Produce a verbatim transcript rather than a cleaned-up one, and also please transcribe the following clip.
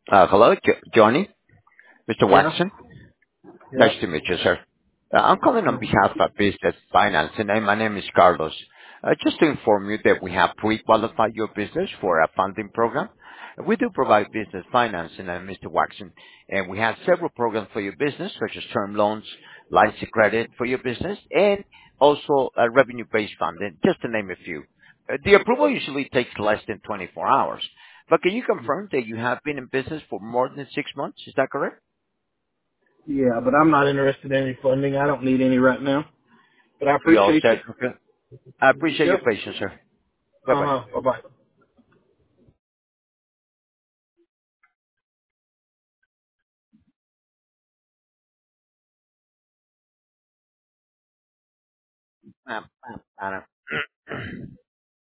Uh, hello, Jo- Johnny, mister Yeah. Watson. Yeah. Nice to meet you, sir. Uh, I'm calling on Mhm. behalf of Business Financing, and my name is Carlos. Uh, just to inform you that we have pre-qualified your business for a funding program. We do provide business financing, uh, mister Watson, and we have several programs for your business, such as term loans, lines of credit for your business, and also uh, revenue-based funding, just to name a few. Uh, the approval usually takes less than twenty-four hours. But can you confirm that you have been in business for more than six months? Is that correct? Yeah, but I'm not interested in any funding. I don't need any right now. But I You all appreciate you. set? Okay. I appreciate your Yep. patience, sir. Uh Bye-bye. huh. Bye bye. Um, um, I don't-